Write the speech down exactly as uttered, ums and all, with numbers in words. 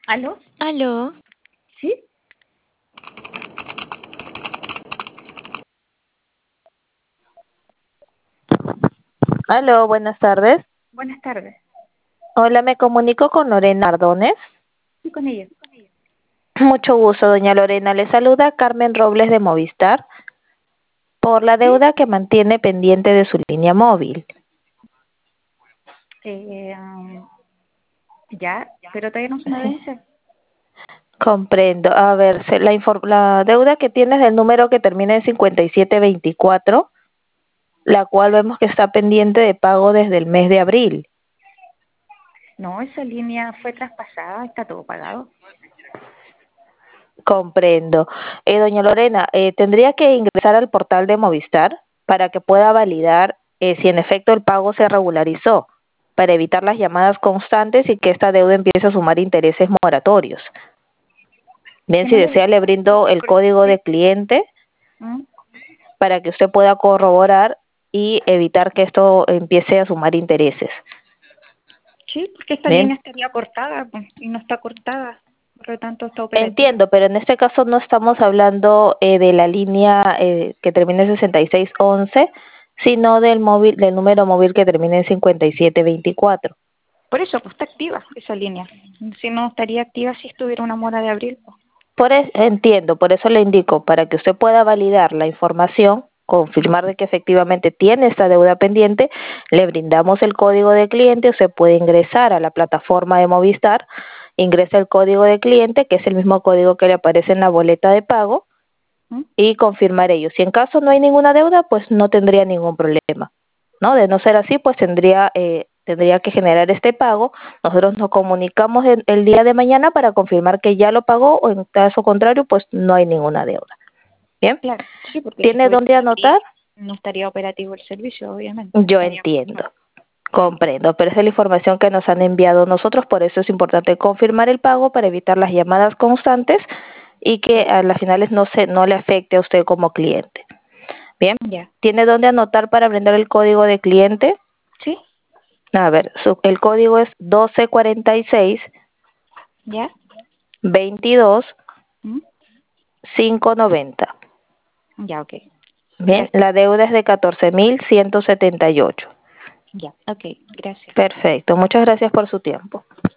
¿Aló? ¿Aló? ¿Sí? Aló, buenas tardes. Buenas tardes. Hola, me comunico con Lorena Ardones. Sí, con ella. Mucho gusto, doña Lorena. Le saluda Carmen Robles de Movistar por la ¿Sí? deuda que mantiene pendiente de su línea móvil. Eh, um, ya, pero todavía no se me Sí. vence. Comprendo. A ver, se- la, infor- la deuda que tiene es del número que termina en cincuenta y siete veinticuatro, la cual vemos que está pendiente de pago desde el mes de abril. No, esa línea fue traspasada, está todo pagado. Comprendo. Eh, doña Lorena, eh, tendría que ingresar al portal de Movistar para que pueda validar eh, si en efecto el pago se regularizó, para evitar las llamadas constantes y que esta deuda empiece a sumar intereses moratorios. Es Bien, que si no le... desea le brindo el por- código Sí. de cliente ¿Mm? para que usted pueda corroborar y evitar que esto empiece a sumar intereses. Sí, porque esta Bien, línea estaría cortada, pues, y no está cortada, por lo tanto está operativa. entiendo, pero en este caso no estamos hablando eh, de la línea eh, que termina en sesenta y seis once, sino del móvil, del número móvil que termina en cincuenta y siete veinticuatro. Por eso, pues está activa esa línea. Si no, estaría activa si estuviera una mora de abril, pues. Por es- entiendo, por eso le indico, para que usted pueda validar la información, confirmar de que efectivamente tiene esta deuda pendiente, le brindamos el código de cliente. Usted puede ingresar a la plataforma de Movistar, ingresa el código de cliente, que es el mismo código que le aparece en la boleta de pago, ¿Mm? y confirmar ello. Si en caso no hay ninguna deuda, pues no tendría ningún problema, ¿no? De no ser así, pues tendría eh, tendría que generar este pago. Nosotros nos comunicamos el, el día de mañana para confirmar que ya lo pagó, o en caso contrario, pues no hay ninguna deuda. Bien, Claro, sí, porque si ¿tiene estuviera dónde en abril anotar? no estaría operativo el servicio, obviamente. Yo Estaría entiendo, cortado. Mm. comprendo, pero esa es la información que nos han enviado nosotros, por eso es importante confirmar el pago para evitar las llamadas constantes y que a las finales no se no le afecte a usted como cliente. Bien, Ya. ¿tiene dónde anotar para brindar el código de cliente? ¿Sí? A ver, su, el código es doce cuarenta y seis ¿Ya? veintidós ¿Mm? quinientos noventa. Ya, ok. Bien, Gracias. la deuda es de catorce mil ciento setenta y ocho. Ya, ok, gracias. Perfecto, muchas gracias por su tiempo.